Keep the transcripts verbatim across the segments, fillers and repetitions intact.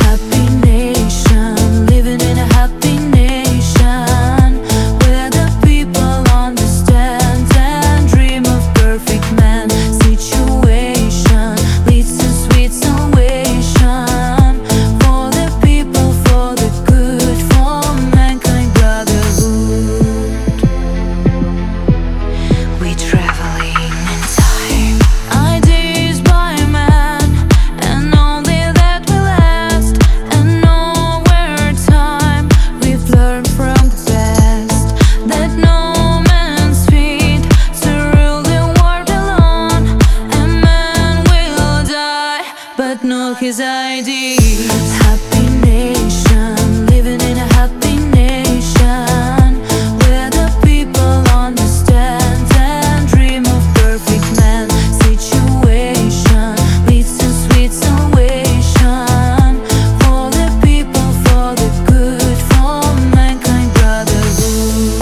happy nation, living in a happy nation, where the people understand and dream of perfect man. Situation leads to sweet salvation, for the people, for the good, for mankind brotherhood. We traveling in time, ideas by man, and only that will last. And nowhere time, we've learned from the past that no man's fit to rule the world alone. And man will die, but not his ideas. Happy nation, living in a happy nation, where the people understand and dream of perfect man. Situation leads to sweet salvation, for the people, for the good, for mankind brotherhood.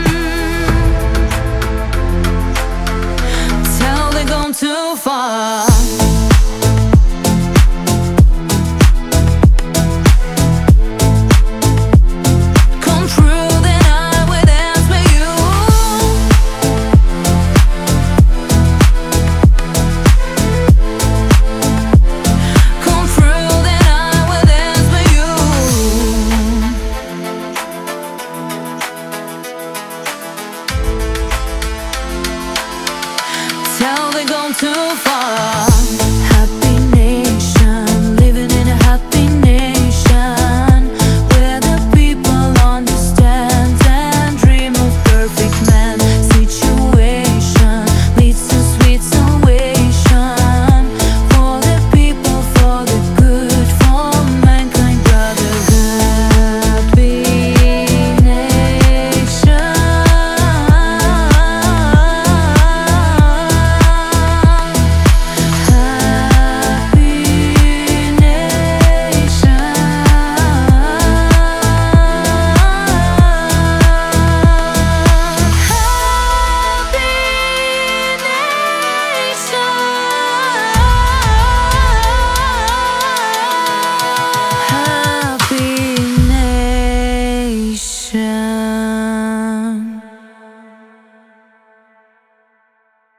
Tell they're gone too far.